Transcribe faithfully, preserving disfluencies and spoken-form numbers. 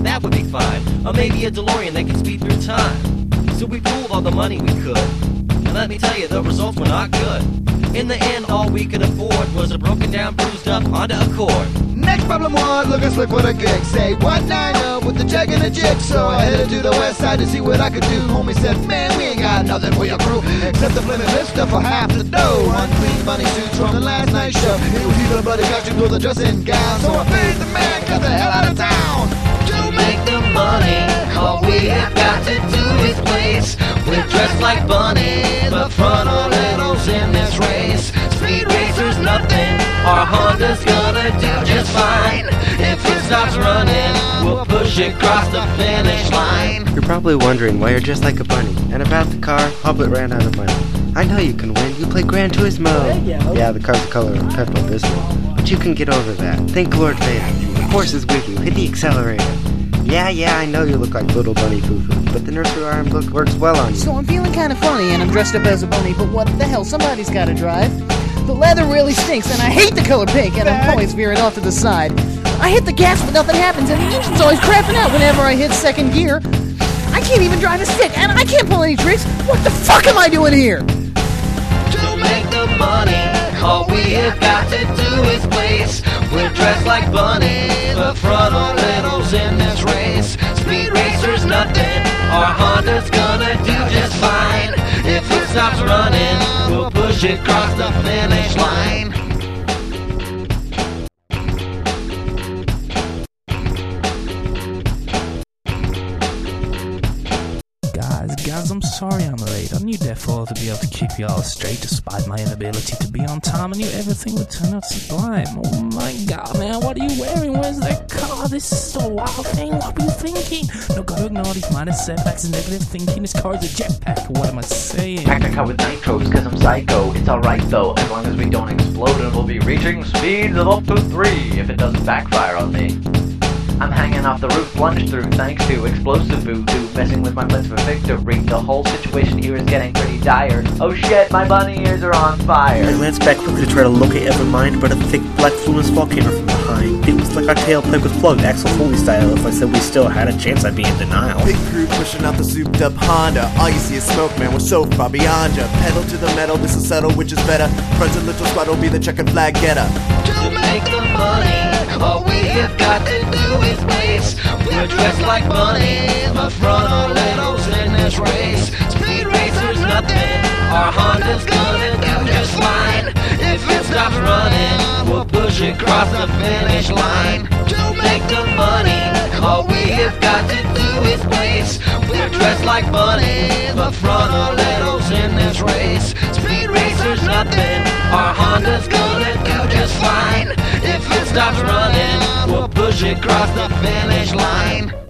that would be fine. Or maybe a DeLorean that can speed through time. So we pooled all the money we could, and let me tell you, the results were not good. In the end, all we could afford was a broken down, bruised up Honda Accord. Next problem one, looking slick with a gig. Say what nine up with the jag and the jigsaw. I headed to the west side to see what I could do. Homie said, man, we ain't got nothing for your crew except the flaming lifter for half the dough. Unclean bunny suits from the last night's show. It was even a bloody costume with a dressing gown. So I paid the man, got the hell out of town. To make the money, all we have got to do is place. We're dressed like bunnies, but front or littles in this race. Speed racers, nothing. Our Honda's gonna do just fine. If it stops running, we'll push it across the finish line. You're probably wondering why you're just like a bunny. And about the car, Hobbit ran out of money. I know you can win. You play Gran Turismo. Yeah, the car's the color of Pepto-Bismol. But you can get over that. Think Lord Vader. The force is with you. Hit the accelerator. Yeah, yeah, I know you look like little bunny foo-foo, but the nursery rhyme look works well on you. So I'm feeling kind of funny, and I'm dressed up as a bunny, but what the hell? Somebody's got to drive. The leather really stinks, and I hate the color pink, and I'm always veering off to the side. I hit the gas, but nothing happens, and the engine's always crapping out whenever I hit second gear. I can't even drive a stick, and I can't pull any tricks. What the fuck am I doing here? To make the money, all we have got to do is place. We're dressed like bunnies, but front or littles in this race. Speed racers, nothing. Our Honda's gonna do just fine. If it stops running, we'll push it across the finish line. Guys, guys, I'm sorry I'm late. I knew therefore to be able to keep you all straight despite my inability to be on time. I knew everything would turn out sublime. Oh my god, man, what are you wearing? Where's that car? This is a wild thing. What were you thinking? No, gotta ignore these minor setbacks and negative thinking. This car's a jetpack. What am I saying? Pack a car with nitros, cause I'm psycho. It's alright though, as long as we don't explode, and we'll be reaching speeds of up to three if it doesn't backfire on me. I'm hanging off the roof, plunged through thanks to explosive voodoo, messing with my plans for victory. The whole situation here is getting pretty dire. Oh shit, my bunny ears are on fire. I glanced back quickly to try to locate Evermind, but a thick black luminous volcano from behind. It was like our tailpipe was plugged, Axel Foley style. If I said we still had a chance, I'd be in denial. Big crew pushing out the souped up Honda. All you see is smoke, man, we're so far beyond ya. Pedal to the metal, this is subtle, which is better. Friends and little squad will be the checkered flag getter. To make the money, all we have got to do is place. We're dressed like bunnies, but front or littles in this race. Speed racers, nothing. Our Honda's gonna do just fine. If it stops running, we'll push it across the finish line. To make the money, all we have got to do is place. We're dressed like bunnies, but front or littles in this race. Speed racers, nothing. Our Honda's gonna do just fine. If it stops running, we'll push it across the finish line.